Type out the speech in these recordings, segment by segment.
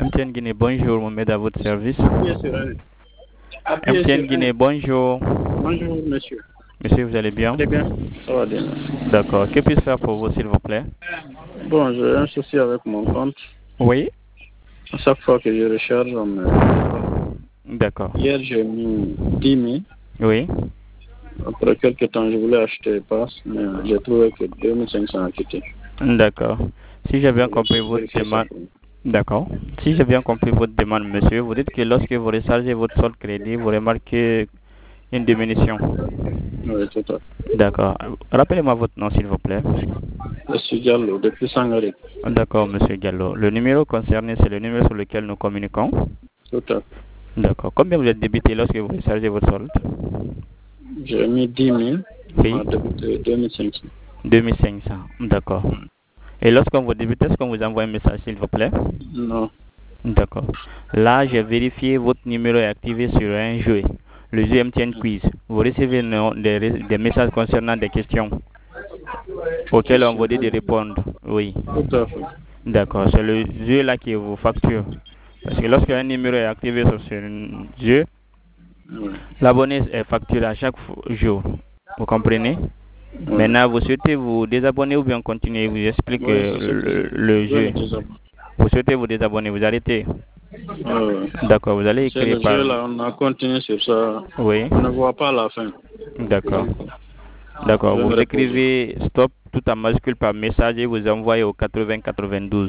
MTN Guinée, bonjour, Mohamed à votre service. Appuyez sur un. Appuyez MTN sur Guinée, un. bonjour. Bonjour, monsieur. Monsieur, vous allez bien? Très bien. Ça va bien. D'accord. Que puis-je faire pour vous, s'il vous plaît? Bon, j'ai un souci avec mon compte. Oui. À chaque fois que je recharge, on me... D'accord. Hier, j'ai mis 10 000. Oui. Après quelques temps, je voulais acheter passe, mais j'ai trouvé que 2500 a quitté. D'accord. Si j'ai bien compris Je votre vérifie ça demande, pour vous. d'accord. Si j'ai bien compris votre demande, monsieur, vous dites que lorsque vous rechargez votre solde crédit, vous remarquez une diminution. Oui, tout à fait. D'accord. Rappelez-moi votre nom, s'il vous plaît. Je suis Diallo, depuis Sangaré. D'accord, monsieur Gallo. Le numéro concerné, c'est le numéro sur lequel nous communiquons. Tout à fait. D'accord. Combien vous êtes débité lorsque vous rechargez votre solde? J'ai mis 10 000. On Oui. m'a débité 2500. 2500. D'accord. Et lorsqu'on vous débute, est-ce qu'on vous envoie un message, s'il vous plaît? Non. D'accord. Là, j'ai vérifié votre numéro est activé sur un jeu, le jeu MTN Quiz. Vous recevez des messages concernant des questions auxquelles on vous dit de répondre. Oui. Tout à fait. D'accord. C'est le jeu là qui vous facture. Parce que lorsqu'un numéro est activé sur ce jeu, Oui. l'abonné est facturé à chaque jour. Vous comprenez? Oui. Maintenant, vous souhaitez vous désabonner ou bien continuer? Je vous explique Oui, c'est ça. le Je vais jeu. me désabonner. Vous souhaitez vous désabonner, vous arrêtez. D'accord, vous allez C'est écrire le par... jeu là, on a continué sur ça. Oui. On ne voit pas la fin. D'accord. Donc, D'accord, je vais vous me reposer. écrivez stop tout en majuscule par message et vous envoyez au 8092.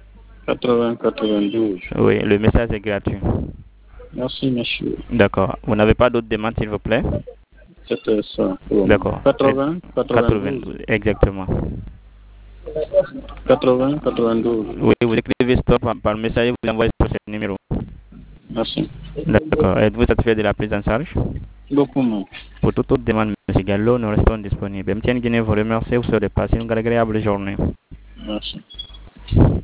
80-92. Oui, le message est gratuit. Merci, monsieur. D'accord. Vous n'avez pas d'autres demandes, s'il vous plaît? C'était ça. Pour moi. D'accord. 80-92. Exactement. 80-92. Oui, vous écrivez stop par message et vous envoyez sur ce numéro. Merci. D'accord. Êtes-vous satisfait de la prise en charge? Beaucoup, non. Pour toute autre demande, M. Gallo, nous restons disponibles. MTN Guinée vous remercie. Vous serez passé une agréable journée. Merci.